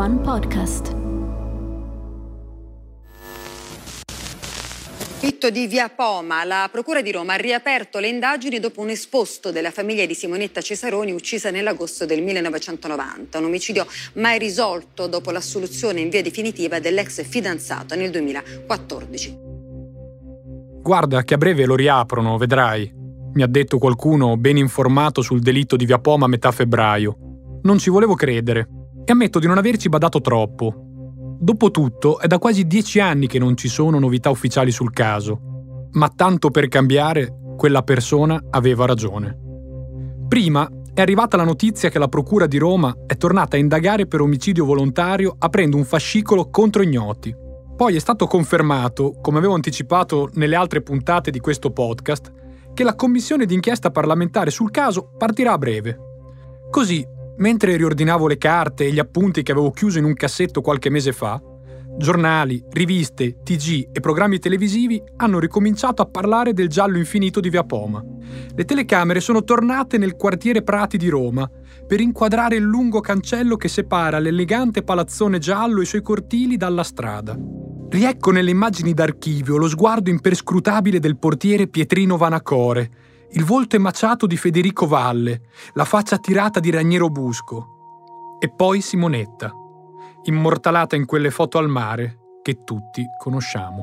One Podcast. Delitto di Via Poma. La Procura di Roma ha riaperto le indagini dopo un esposto della famiglia di Simonetta Cesaroni, uccisa nell'agosto del 1990. Un omicidio mai risolto dopo l'assoluzione in via definitiva dell'ex fidanzato nel 2014. Guarda che a breve lo riaprono, vedrai. Mi ha detto qualcuno ben informato sul delitto di Via Poma a metà febbraio. Non ci volevo credere e ammetto di non averci badato troppo. Dopotutto è da quasi 10 anni che non ci sono novità ufficiali sul caso, ma tanto per cambiare, quella persona aveva ragione. Prima è arrivata la notizia che la Procura di Roma è tornata a indagare per omicidio volontario aprendo un fascicolo contro ignoti. Poi è stato confermato, come avevo anticipato nelle altre puntate di questo podcast, che la commissione d'inchiesta parlamentare sul caso partirà a breve. Così, mentre riordinavo le carte e gli appunti che avevo chiuso in un cassetto qualche mese fa, giornali, riviste, TG e programmi televisivi hanno ricominciato a parlare del giallo infinito di Via Poma. Le telecamere sono tornate nel quartiere Prati di Roma per inquadrare il lungo cancello che separa l'elegante palazzone giallo e i suoi cortili dalla strada. Riecco nelle immagini d'archivio lo sguardo imperscrutabile del portiere Pietrino Vanacore, il volto emaciato di Federico Valle, la faccia tirata di Raniero Busco. E poi Simonetta, immortalata in quelle foto al mare che tutti conosciamo.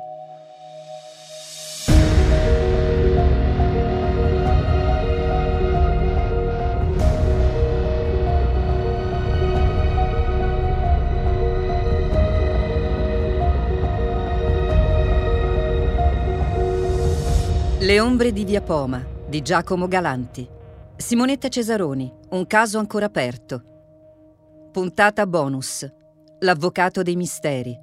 Le ombre di Via Poma di Giacomo Galanti. Simonetta Cesaroni, un caso ancora aperto. Puntata bonus. L'avvocato dei misteri.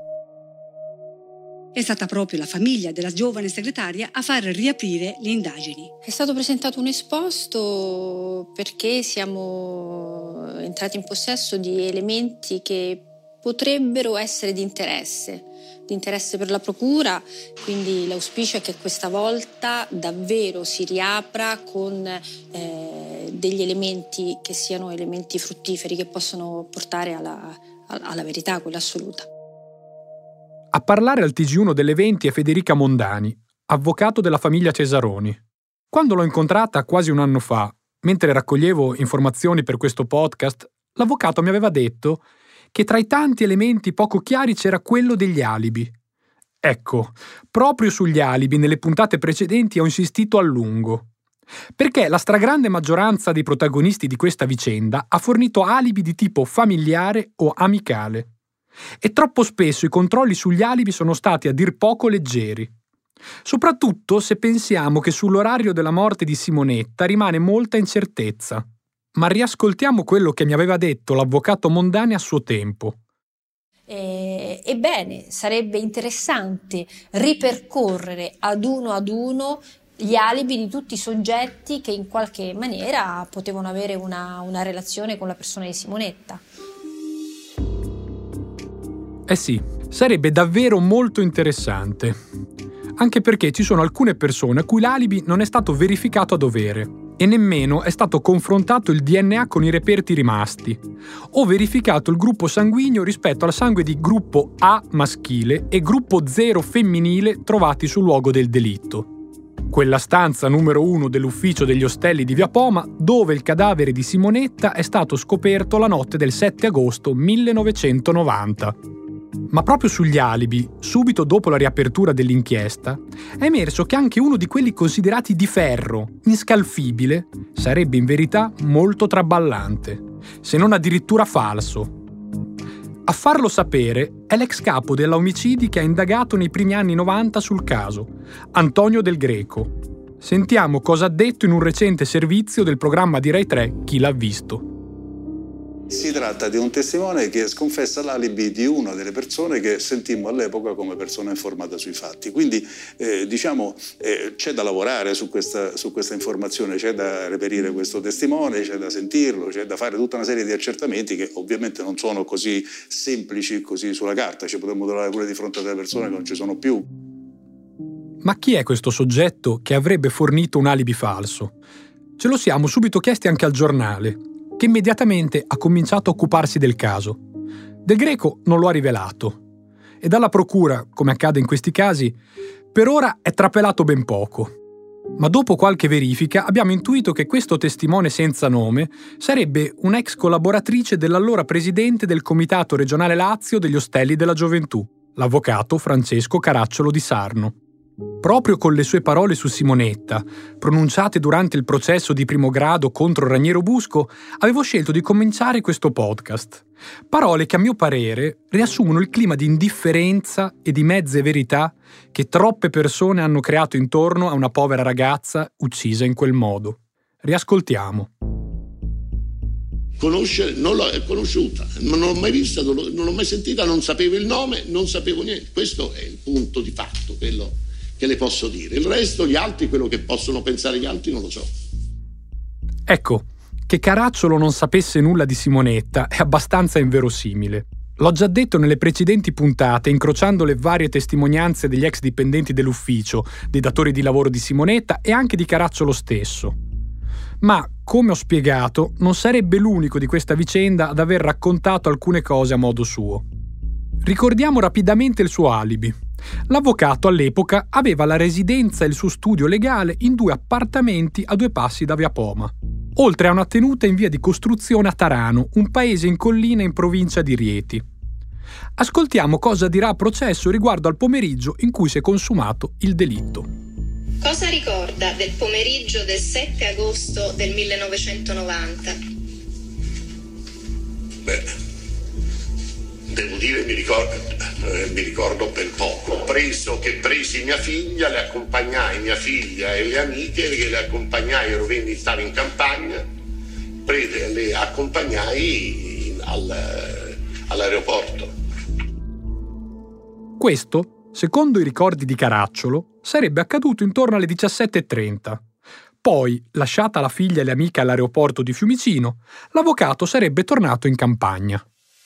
È stata proprio la famiglia della giovane segretaria a far riaprire le indagini. È stato presentato un esposto perché siamo entrati in possesso di elementi che potrebbero essere di interesse per la procura, quindi l'auspicio è che questa volta davvero si riapra con degli elementi che siano elementi fruttiferi, che possono portare alla verità, quella assoluta. A parlare al TG1 delle 20 è Federica Mondani, avvocato della famiglia Cesaroni. Quando l'ho incontrata quasi un anno fa, mentre raccoglievo informazioni per questo podcast, l'avvocato mi aveva detto che tra i tanti elementi poco chiari c'era quello degli alibi. Ecco, proprio sugli alibi nelle puntate precedenti ho insistito a lungo, perché la stragrande maggioranza dei protagonisti di questa vicenda ha fornito alibi di tipo familiare o amicale. E troppo spesso i controlli sugli alibi sono stati a dir poco leggeri. Soprattutto se pensiamo che sull'orario della morte di Simonetta rimane molta incertezza. Ma riascoltiamo quello che mi aveva detto l'avvocato Mondani a suo tempo. Ebbene, sarebbe interessante ripercorrere ad uno gli alibi di tutti i soggetti che in qualche maniera potevano avere una relazione con la persona di Simonetta. Eh sì, sarebbe davvero molto interessante. Anche perché ci sono alcune persone a cui l'alibi non è stato verificato a dovere e nemmeno è stato confrontato il DNA con i reperti rimasti, o verificato il gruppo sanguigno rispetto al sangue di gruppo A maschile e gruppo 0 femminile trovati sul luogo del delitto. Quella stanza numero 1 dell'ufficio degli ostelli di Via Poma, dove il cadavere di Simonetta è stato scoperto la notte del 7 agosto 1990. Ma proprio sugli alibi, subito dopo la riapertura dell'inchiesta, è emerso che anche uno di quelli considerati di ferro, inscalfibile, sarebbe in verità molto traballante, se non addirittura falso. A farlo sapere è l'ex capo della Omicidi che ha indagato nei primi anni 90 sul caso, Antonio Del Greco. Sentiamo cosa ha detto in un recente servizio del programma di Rai 3 Chi l'ha visto. Si tratta di un testimone che sconfessa l'alibi di una delle persone che sentimmo all'epoca come persona informata sui fatti. Quindi c'è da lavorare su questa informazione, c'è da reperire questo testimone, c'è da sentirlo, c'è da fare tutta una serie di accertamenti che ovviamente non sono così semplici così sulla carta, ci potremmo trovare pure di fronte a delle persone che non ci sono più. Ma chi è questo soggetto che avrebbe fornito un alibi falso? Ce lo siamo subito chiesti anche al giornale, che immediatamente ha cominciato a occuparsi del caso. Del Greco non lo ha rivelato. E dalla procura, come accade in questi casi, per ora è trapelato ben poco. Ma dopo qualche verifica abbiamo intuito che questo testimone senza nome sarebbe un'ex collaboratrice dell'allora presidente del Comitato Regionale Lazio degli Ostelli della Gioventù, l'avvocato Francesco Caracciolo di Sarno. Proprio con le sue parole su Simonetta, pronunciate durante il processo di primo grado contro Raniero Busco, avevo scelto di cominciare questo podcast. Parole che a mio parere riassumono il clima di indifferenza e di mezze verità che troppe persone hanno creato intorno a una povera ragazza uccisa in quel modo. Riascoltiamo. Conoscere, non l'ho conosciuta, non l'ho mai vista, non l'ho mai sentita, non sapevo il nome, non sapevo niente. Questo è il punto di fatto, quello che le posso dire. Il resto, gli altri, quello che possono pensare gli altri, non lo so. Ecco, che Caracciolo non sapesse nulla di Simonetta è abbastanza inverosimile. L'ho già detto nelle precedenti puntate, incrociando le varie testimonianze degli ex dipendenti dell'ufficio, dei datori di lavoro di Simonetta e anche di Caracciolo stesso. Ma, come ho spiegato, non sarebbe l'unico di questa vicenda ad aver raccontato alcune cose a modo suo. Ricordiamo rapidamente il suo alibi. L'avvocato all'epoca aveva la residenza e il suo studio legale in 2 appartamenti a 2 passi da Via Poma, oltre a una tenuta in via di costruzione a Tarano, un paese in collina in provincia di Rieti. Ascoltiamo cosa dirà a processo riguardo al pomeriggio in cui si è consumato il delitto. Cosa ricorda del pomeriggio del 7 agosto del 1990? Beh, devo dire, mi ricordo ben poco. Presi mia figlia, le accompagnai mia figlia e le amiche, le accompagnai, stavo in campagna, le accompagnai all'aeroporto. Questo, secondo i ricordi di Caracciolo, sarebbe accaduto intorno alle 17:30. Poi, lasciata la figlia e le amiche all'aeroporto di Fiumicino, l'avvocato sarebbe tornato in campagna.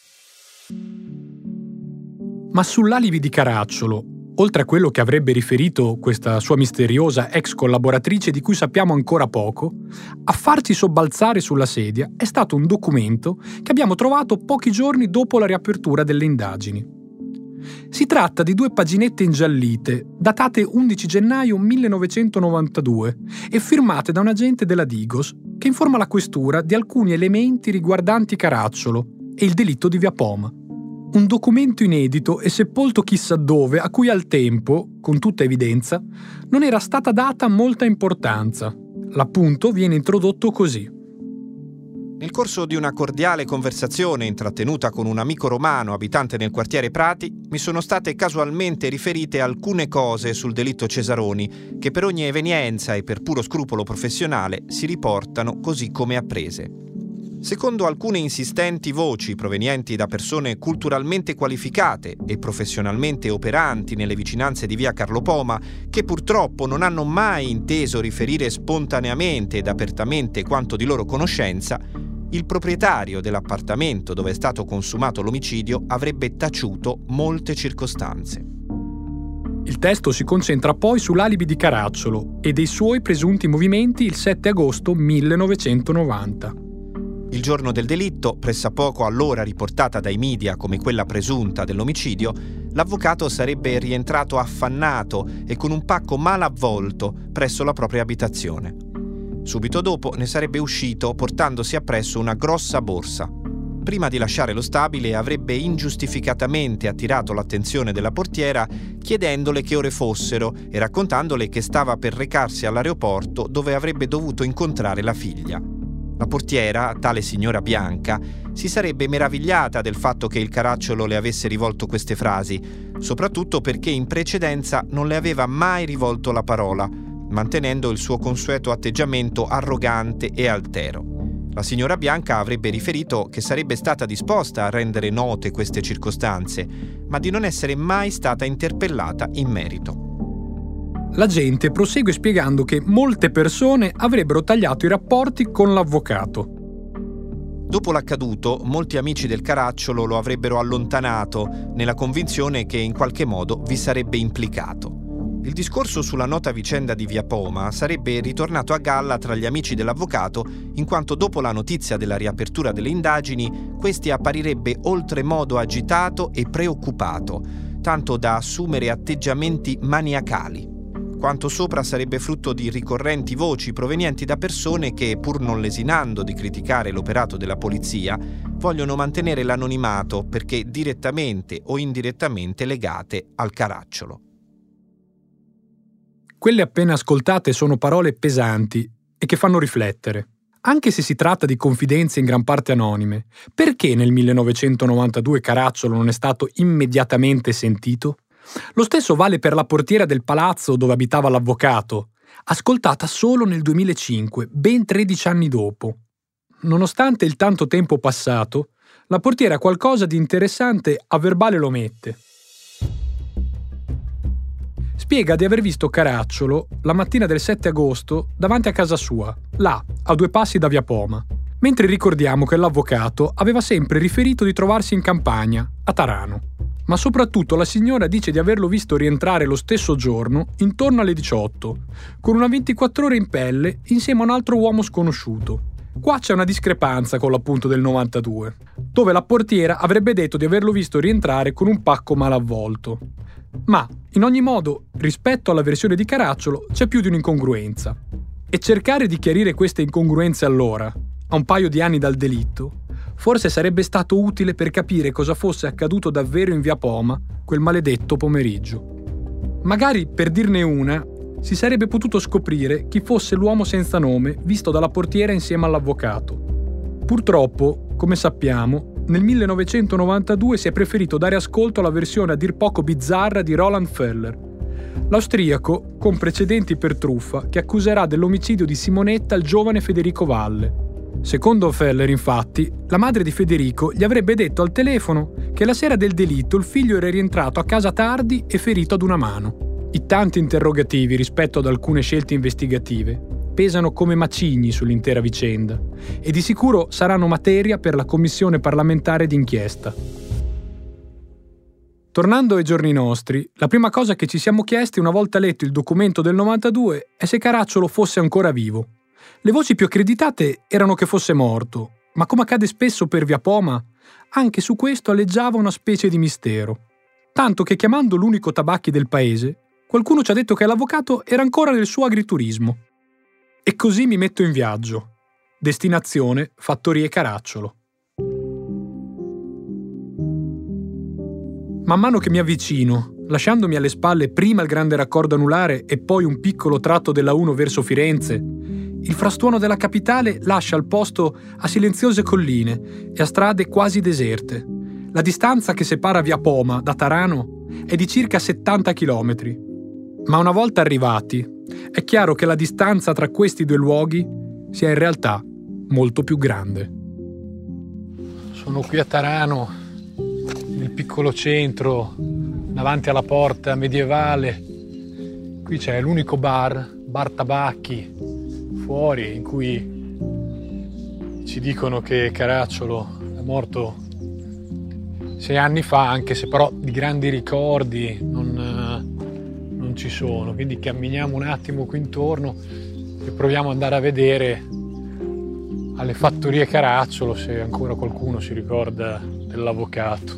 Ma sull'alibi di Caracciolo, oltre a quello che avrebbe riferito questa sua misteriosa ex collaboratrice di cui sappiamo ancora poco, a farci sobbalzare sulla sedia è stato un documento che abbiamo trovato pochi giorni dopo la riapertura delle indagini. Si tratta di 2 paginette ingiallite, datate 11 gennaio 1992 e firmate da un agente della Digos che informa la questura di alcuni elementi riguardanti Caracciolo e il delitto di Via Poma. Un documento inedito e sepolto chissà dove, a cui al tempo, con tutta evidenza, non era stata data molta importanza. L'appunto viene introdotto così. Nel corso di una cordiale conversazione intrattenuta con un amico romano abitante nel quartiere Prati, mi sono state casualmente riferite alcune cose sul delitto Cesaroni, che per ogni evenienza e per puro scrupolo professionale si riportano così come apprese. Secondo alcune insistenti voci provenienti da persone culturalmente qualificate e professionalmente operanti nelle vicinanze di via Carlo Poma, che purtroppo non hanno mai inteso riferire spontaneamente ed apertamente quanto di loro conoscenza, il proprietario dell'appartamento dove è stato consumato l'omicidio avrebbe taciuto molte circostanze. Il testo si concentra poi sull'alibi di Caracciolo e dei suoi presunti movimenti il 7 agosto 1990. Il giorno del delitto, pressappoco allora riportata dai media come quella presunta dell'omicidio, l'avvocato sarebbe rientrato affannato e con un pacco mal avvolto presso la propria abitazione. Subito dopo ne sarebbe uscito portandosi appresso una grossa borsa. Prima di lasciare lo stabile avrebbe ingiustificatamente attirato l'attenzione della portiera chiedendole che ore fossero e raccontandole che stava per recarsi all'aeroporto dove avrebbe dovuto incontrare la figlia. La portiera, tale signora Bianca, si sarebbe meravigliata del fatto che il Caracciolo le avesse rivolto queste frasi, soprattutto perché in precedenza non le aveva mai rivolto la parola, mantenendo il suo consueto atteggiamento arrogante e altero. La signora Bianca avrebbe riferito che sarebbe stata disposta a rendere note queste circostanze, ma di non essere mai stata interpellata in merito. L'agente prosegue spiegando che molte persone avrebbero tagliato i rapporti con l'avvocato. Dopo l'accaduto, molti amici del Caracciolo lo avrebbero allontanato, nella convinzione che in qualche modo vi sarebbe implicato. Il discorso sulla nota vicenda di Via Poma sarebbe ritornato a galla tra gli amici dell'avvocato, in quanto dopo la notizia della riapertura delle indagini, questi apparirebbe oltremodo agitato e preoccupato, tanto da assumere atteggiamenti maniacali. Quanto sopra sarebbe frutto di ricorrenti voci provenienti da persone che, pur non lesinando di criticare l'operato della polizia, vogliono mantenere l'anonimato perché direttamente o indirettamente legate al caracciolo. Quelle appena ascoltate sono parole pesanti e che fanno riflettere. Anche se si tratta di confidenze in gran parte anonime, perché nel 1992 Caracciolo non è stato immediatamente sentito? Lo stesso vale per la portiera del palazzo dove abitava l'avvocato, ascoltata solo nel 2005, ben 13 anni dopo. Nonostante il tanto tempo passato, la portiera qualcosa di interessante a verbale lo mette. Spiega di aver visto Caracciolo la mattina del 7 agosto davanti a casa sua, là, a 2 passi da Via Poma, mentre ricordiamo che l'avvocato aveva sempre riferito di trovarsi in campagna, a Tarano. Ma soprattutto la signora dice di averlo visto rientrare lo stesso giorno, intorno alle 18, con una 24 ore in pelle insieme a un altro uomo sconosciuto. Qua c'è una discrepanza con l'appunto del 92, dove la portiera avrebbe detto di averlo visto rientrare con un pacco malavvolto. Ma, in ogni modo, rispetto alla versione di Caracciolo c'è più di un'incongruenza. E cercare di chiarire queste incongruenze allora, a un paio di anni dal delitto, forse sarebbe stato utile per capire cosa fosse accaduto davvero in Via Poma quel maledetto pomeriggio. Magari, per dirne una, si sarebbe potuto scoprire chi fosse l'uomo senza nome visto dalla portiera insieme all'avvocato. Purtroppo, come sappiamo, nel 1992 si è preferito dare ascolto alla versione a dir poco bizzarra di Roland Feller, l'austriaco con precedenti per truffa che accuserà dell'omicidio di Simonetta il giovane Federico Valle. Secondo Feller, infatti, la madre di Federico gli avrebbe detto al telefono che la sera del delitto il figlio era rientrato a casa tardi e ferito ad una mano. I tanti interrogativi rispetto ad alcune scelte investigative pesano come macigni sull'intera vicenda e di sicuro saranno materia per la commissione parlamentare d'inchiesta. Tornando ai giorni nostri, la prima cosa che ci siamo chiesti una volta letto il documento del 92 è se Caracciolo fosse ancora vivo. Le voci più accreditate erano che fosse morto, ma come accade spesso per Via Poma, anche su questo aleggiava una specie di mistero. Tanto che chiamando l'unico tabacchi del paese, qualcuno ci ha detto che l'avvocato era ancora nel suo agriturismo. E così mi metto in viaggio. Destinazione Fattorie Caracciolo. Man mano che mi avvicino, lasciandomi alle spalle prima il grande raccordo anulare e poi un piccolo tratto della 1 verso Firenze, il frastuono della capitale lascia il posto a silenziose colline e a strade quasi deserte. La distanza che separa Via Poma da Tarano è di circa 70 chilometri. Ma una volta arrivati, è chiaro che la distanza tra questi 2 luoghi sia in realtà molto più grande. Sono qui a Tarano, nel piccolo centro, davanti alla porta medievale. Qui c'è l'unico bar tabacchi, fuori, in cui ci dicono che Caracciolo è morto 6 anni fa, anche se però di grandi ricordi non ci sono. Quindi camminiamo un attimo qui intorno e proviamo ad andare a vedere alle fattorie Caracciolo se ancora qualcuno si ricorda dell'avvocato.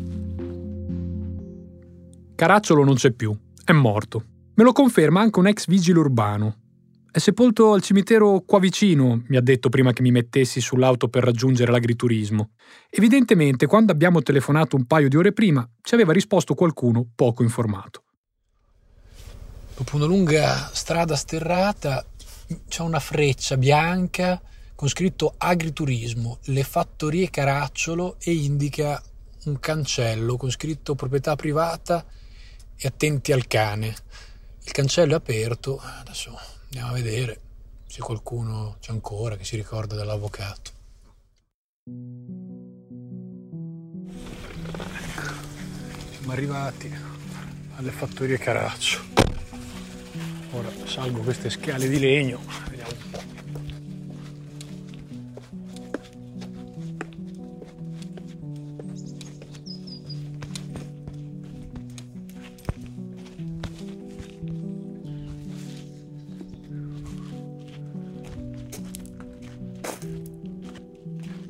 Caracciolo non c'è più, è morto. Me lo conferma anche un ex vigile urbano. È sepolto al cimitero qua vicino, mi ha detto prima che mi mettessi sull'auto per raggiungere l'agriturismo. Evidentemente, quando abbiamo telefonato un paio di ore prima, ci aveva risposto qualcuno poco informato. Dopo una lunga strada sterrata c'è una freccia bianca con scritto agriturismo, le fattorie Caracciolo, e indica un cancello con scritto proprietà privata e attenti al cane. Il cancello è aperto, adesso andiamo a vedere se qualcuno c'è ancora che si ricorda dell'avvocato. Siamo arrivati alle fattorie Caracciolo. Ora salgo queste scale di legno, vediamo un po'.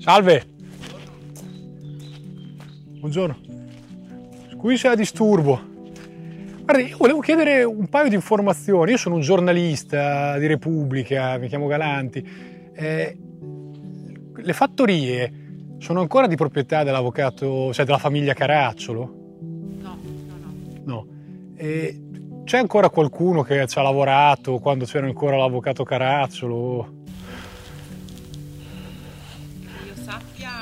Salve. Buongiorno. Scusi se la disturbo. Guardi, io volevo chiedere un paio di informazioni. Io sono un giornalista di Repubblica, mi chiamo Galanti. Le fattorie sono ancora di proprietà dell'avvocato, cioè della famiglia Caracciolo? No. C'è ancora qualcuno che ci ha lavorato quando c'era ancora l'avvocato Caracciolo? Che io sappia,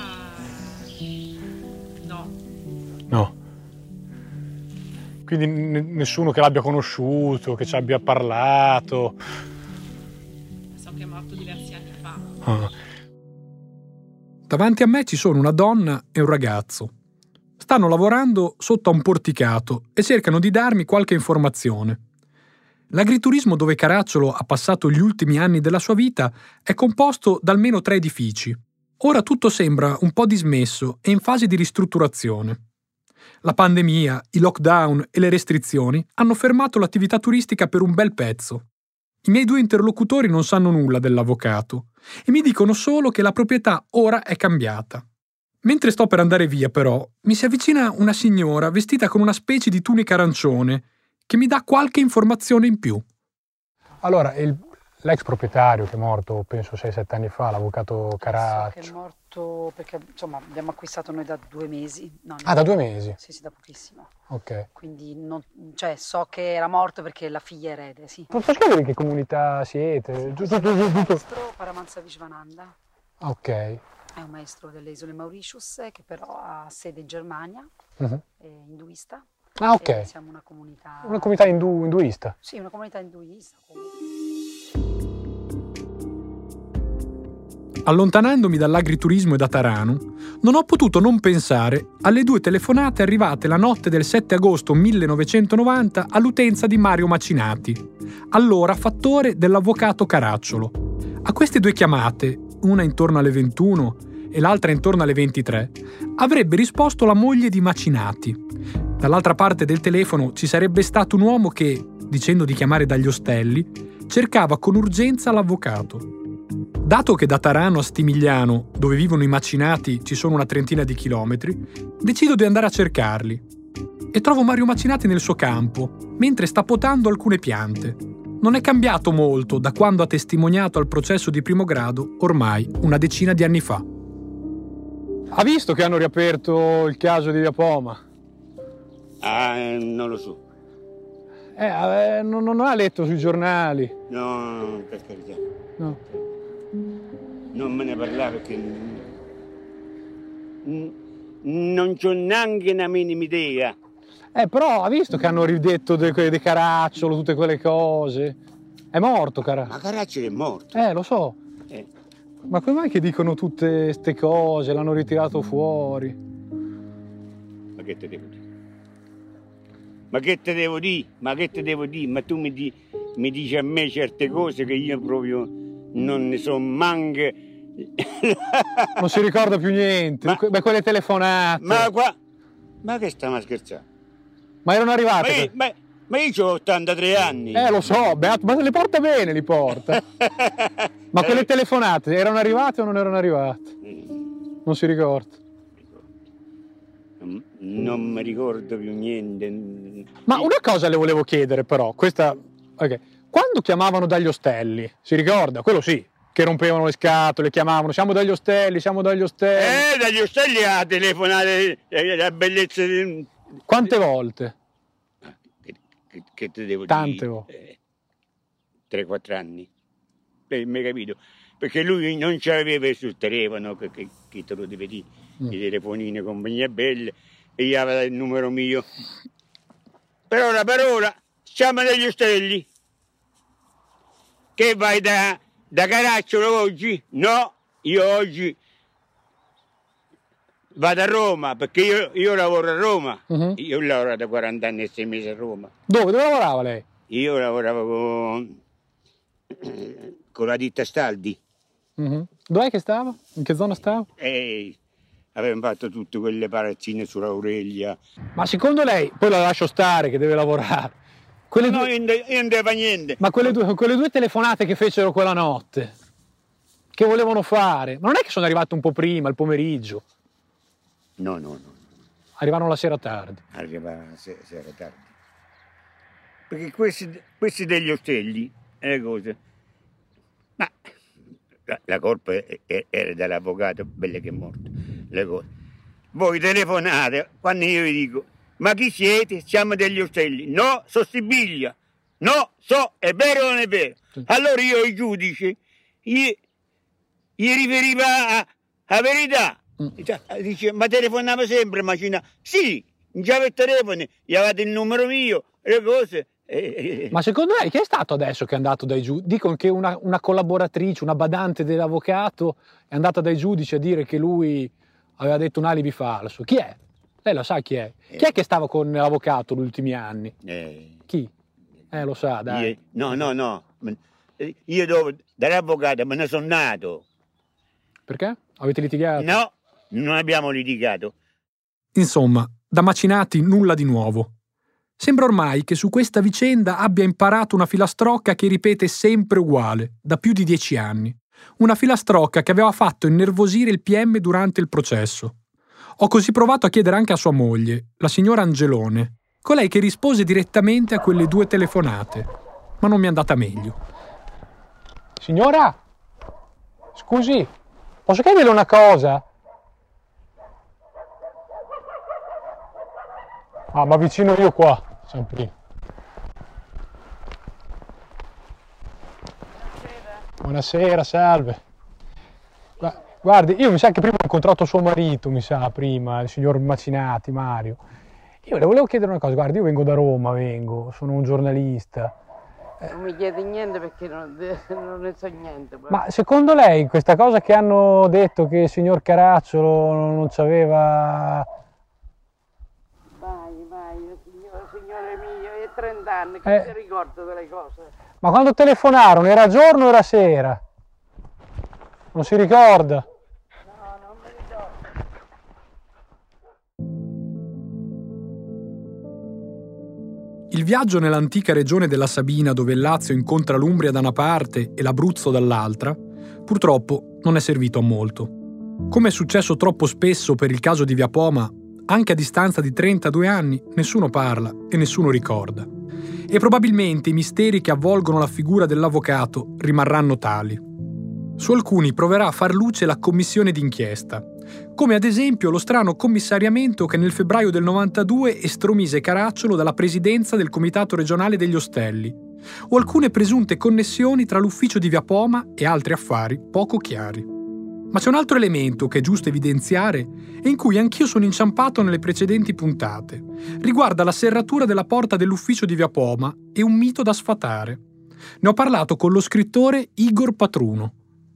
no. No. Quindi nessuno che l'abbia conosciuto, che ci abbia parlato? So che è morto diversi anni fa. Ah. Davanti a me ci sono una donna e un ragazzo. Stanno lavorando sotto a un porticato e cercano di darmi qualche informazione. L'agriturismo dove Caracciolo ha passato gli ultimi anni della sua vita è composto da almeno 3 edifici. Ora tutto sembra un po' dismesso e in fase di ristrutturazione. La pandemia, i lockdown e le restrizioni hanno fermato l'attività turistica per un bel pezzo. I miei 2 interlocutori non sanno nulla dell'avvocato e mi dicono solo che la proprietà ora è cambiata. Mentre sto per andare via, però, mi si avvicina una signora vestita con una specie di tunica arancione che mi dà qualche informazione in più. Allora, l'ex proprietario che è morto, penso 6-7 anni fa, l'avvocato Caracciolo. So che è morto perché, insomma, abbiamo acquistato noi da 2 mesi. No, da 2 mesi? Sì, da pochissimo. Ok. Quindi so che era morto perché la figlia erede, sì. Posso chiedere in che comunità siete? Maestro Paramahansa Vishwananda. Ok. È un maestro delle isole Mauritius che però ha sede in Germania, è induista. Ah, ok. E siamo una comunità... Una comunità induista? Sì, una comunità induista. Allontanandomi dall'agriturismo e da Taranu, non ho potuto non pensare alle 2 telefonate arrivate la notte del 7 agosto 1990 all'utenza di Mario Macinati, allora fattore dell'avvocato Caracciolo. A queste 2 chiamate, una intorno alle 21 e l'altra intorno alle 23, avrebbe risposto la moglie di Macinati. Dall'altra parte del telefono ci sarebbe stato un uomo che, dicendo di chiamare dagli ostelli, cercava con urgenza l'avvocato. Dato che da Tarano a Stimigliano, dove vivono i Macinati, ci sono una trentina di chilometri, decido di andare a cercarli. E trovo Mario Macinati nel suo campo, mentre sta potando alcune piante. Non è cambiato molto da quando ha testimoniato al processo di primo grado, ormai una decina di anni fa. Ha visto che hanno riaperto il caso di Via Poma? Non lo so. Non ha letto sui giornali? No, per carità. No. Non me ne parlava perché non c'ho neanche una minima idea. Però ha visto che hanno ridetto di Caracciolo, tutte quelle cose. È morto Caracciolo. Ma Caracciolo è morto. Lo so. Ma come mai che dicono tutte ste cose? L'hanno ritirato fuori. Ma che te devo dire? Ma che te devo dire? Ma tu mi dici a me certe cose che io proprio non ne so manche. Non si ricorda più niente. Beh, quelle telefonate. Ma che stiamo a scherzare? Ma erano arrivate? Ma io ho 83 anni. Lo so, Beato, ma le porta bene, li porta. Ma quelle telefonate erano arrivate o non erano arrivate? Non si ricorda. Non mi ricordo più niente. Ma una cosa le volevo chiedere però, questa... Okay. Quando chiamavano dagli ostelli, si ricorda? Quello sì, che rompevano le scatole, chiamavano, siamo dagli ostelli. Dagli ostelli a telefonare la bellezza di... Quante volte? Che te devo dire? Tante volte. 3-4 anni. Mi hai capito? Perché lui non ce l'aveva sul telefono, che te lo devi dire, i telefonini, compagnia belle, e gli aveva il numero mio. Per ora, siamo dagli ostelli. Che vai da Caracciolo oggi? No, io oggi vado a Roma, perché io lavoro a Roma. Io ho lavorato 40 anni e 6 mesi a Roma. Dove lavorava lei? Io lavoravo con la ditta Staldi. Dov'è che stava? In che zona stava? Avevamo fatto tutte quelle palazzine sull'Aurelia. Ma secondo lei, poi la lascio stare che deve lavorare. Io non devo fare niente. Ma quelle due telefonate che fecero quella notte? Che volevano fare? Ma non è che sono arrivati un po' prima, il pomeriggio? No. Arrivarono la sera tardi. Arriva sera tardi. Perché questi degli ostelli, le cose. Ma la colpa era dell'avvocato, bello che è morto. Le cose. Voi telefonate quando io vi dico: ma chi siete? Siamo degli ostelli. No, so Sibiglia. No, è vero o non è vero? Allora io, il giudice, gli riferiva a verità. Dice: ma telefonava sempre, macina. Sì, già per telefono, gli avete il numero mio, le cose. Ma secondo lei chi è stato adesso che è andato dai giudici? Dicono che una collaboratrice, una badante dell'avvocato è andata dai giudici a dire che lui aveva detto un alibi falso. Chi è? Lei lo sa chi è? Chi è che stava con l'avvocato negli ultimi anni? Chi? Lo sa, dai. No. Io dall'avvocato me ne sono nato. Perché? Avete litigato? No, non abbiamo litigato. Insomma, da Macinati nulla di nuovo. Sembra ormai che su questa vicenda abbia imparato una filastrocca che ripete sempre uguale, da più di 10 anni. Una filastrocca che aveva fatto innervosire il PM durante il processo. Ho così provato a chiedere anche a sua moglie, la signora Angelone, colei che rispose direttamente a quelle 2 telefonate, ma non mi è andata meglio. Signora, scusi, posso chiederle una cosa? Ma vicino io qua, sempre. Buonasera, salve. Guardi, io mi sa che prima ho incontrato suo marito, il signor Macinati, Mario. Io le volevo chiedere una cosa, guardi, io vengo da Roma, sono un giornalista. Non mi chiedi niente perché non ne so niente. Però. Ma secondo lei questa cosa che hanno detto che il signor Caracciolo non c'aveva... Vai, signore mio, è 30 anni che si ricorda delle cose. Ma quando telefonarono era giorno o era sera? Non si ricorda? No, non mi ricordo. Il viaggio nell'antica regione della Sabina, dove il Lazio incontra l'Umbria da una parte e l'Abruzzo dall'altra, purtroppo non è servito a molto. Come è successo troppo spesso per il caso di Via Poma, anche a distanza di 32 anni nessuno parla e nessuno ricorda. E probabilmente i misteri che avvolgono la figura dell'avvocato rimarranno tali. Su alcuni proverà a far luce la commissione d'inchiesta, come ad esempio lo strano commissariamento che nel febbraio del 92 estromise Caracciolo dalla presidenza del Comitato regionale degli Ostelli, o alcune presunte connessioni tra l'ufficio di Via Poma e altri affari poco chiari. Ma c'è un altro elemento che è giusto evidenziare e in cui anch'io sono inciampato nelle precedenti puntate. Riguarda la serratura della porta dell'ufficio di Via Poma e un mito da sfatare. Ne ho parlato con lo scrittore Igor Patruno.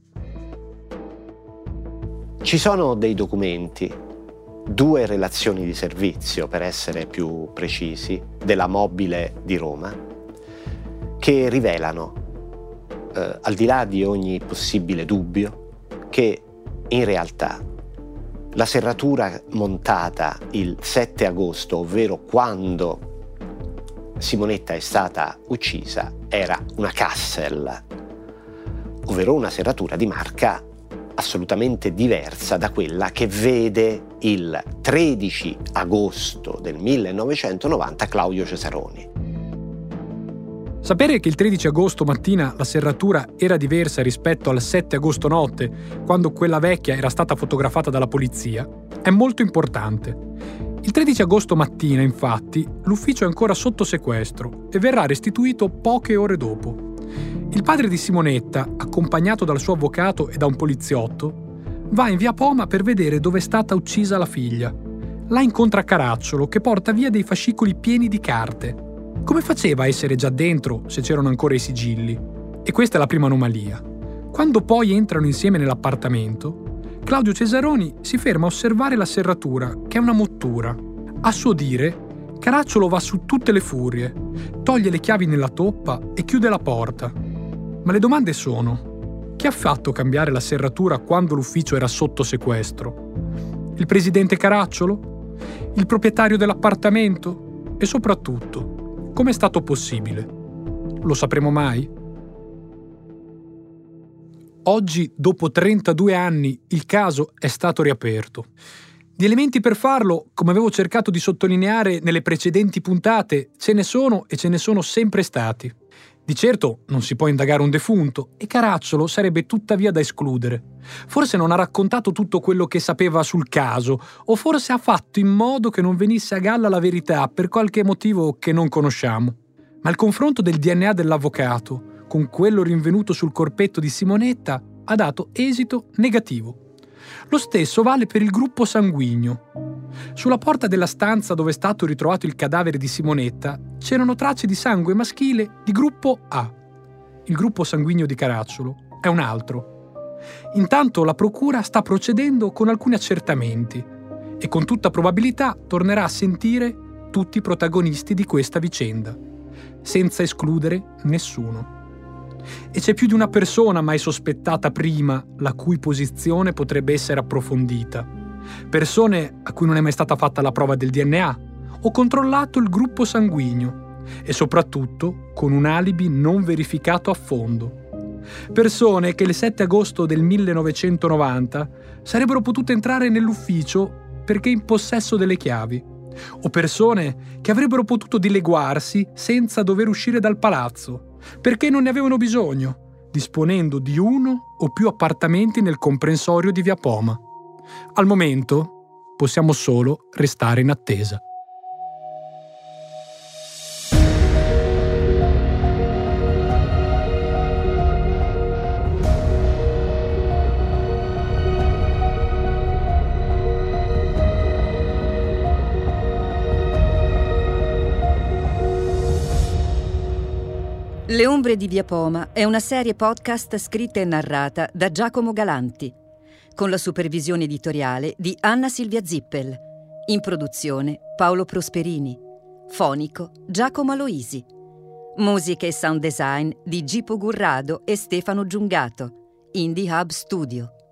Ci sono dei documenti, 2 relazioni di servizio, per essere più precisi, della Mobile di Roma, che rivelano, al di là di ogni possibile dubbio, che in realtà la serratura montata il 7 agosto, ovvero quando Simonetta è stata uccisa, era una Kassel, ovvero una serratura di marca assolutamente diversa da quella che vede il 13 agosto del 1990 Claudio Cesaroni. Sapere che il 13 agosto mattina la serratura era diversa rispetto al 7 agosto notte, quando quella vecchia era stata fotografata dalla polizia, è molto importante. Il 13 agosto mattina, infatti, l'ufficio è ancora sotto sequestro e verrà restituito poche ore dopo. Il padre di Simonetta, accompagnato dal suo avvocato e da un poliziotto, va in Via Poma per vedere dove è stata uccisa la figlia. Là incontra Caracciolo, che porta via dei fascicoli pieni di carte. Come faceva a essere già dentro se c'erano ancora i sigilli? E questa è la prima anomalia. Quando poi entrano insieme nell'appartamento, Claudio Cesaroni si ferma a osservare la serratura, che è una mottura. A suo dire, Caracciolo va su tutte le furie, toglie le chiavi nella toppa e chiude la porta. Ma le domande sono: chi ha fatto cambiare la serratura quando l'ufficio era sotto sequestro? Il presidente Caracciolo? Il proprietario dell'appartamento? E soprattutto, come è stato possibile? Lo sapremo mai? Oggi, dopo 32 anni, il caso è stato riaperto. Di elementi per farlo, come avevo cercato di sottolineare nelle precedenti puntate, ce ne sono e ce ne sono sempre stati. Di certo non si può indagare un defunto e Caracciolo sarebbe tuttavia da escludere. Forse non ha raccontato tutto quello che sapeva sul caso, o forse ha fatto in modo che non venisse a galla la verità per qualche motivo che non conosciamo. Ma il confronto del DNA dell'avvocato con quello rinvenuto sul corpetto di Simonetta ha dato esito negativo. Lo stesso vale per il gruppo sanguigno. Sulla porta della stanza dove è stato ritrovato il cadavere di Simonetta c'erano tracce di sangue maschile di gruppo A. Il gruppo sanguigno di Caracciolo è un altro. Intanto la procura sta procedendo con alcuni accertamenti e con tutta probabilità tornerà a sentire tutti i protagonisti di questa vicenda, senza escludere nessuno. E c'è più di una persona mai sospettata prima, la cui posizione potrebbe essere approfondita. Persone a cui non è mai stata fatta la prova del DNA o controllato il gruppo sanguigno e soprattutto con un alibi non verificato a fondo. Persone che il 7 agosto del 1990 sarebbero potute entrare nell'ufficio perché in possesso delle chiavi, o persone che avrebbero potuto dileguarsi senza dover uscire dal palazzo perché non ne avevano bisogno, disponendo di uno o più appartamenti nel comprensorio di Via Poma. Al momento possiamo solo restare in attesa. Le ombre di Via Poma è una serie podcast scritta e narrata da Giacomo Galanti, con la supervisione editoriale di Anna Silvia Zippel. In produzione Paolo Prosperini. Fonico Giacomo Aloisi. Musiche e sound design di Gipo Gurrado e Stefano Giungato. Indie Hub Studio.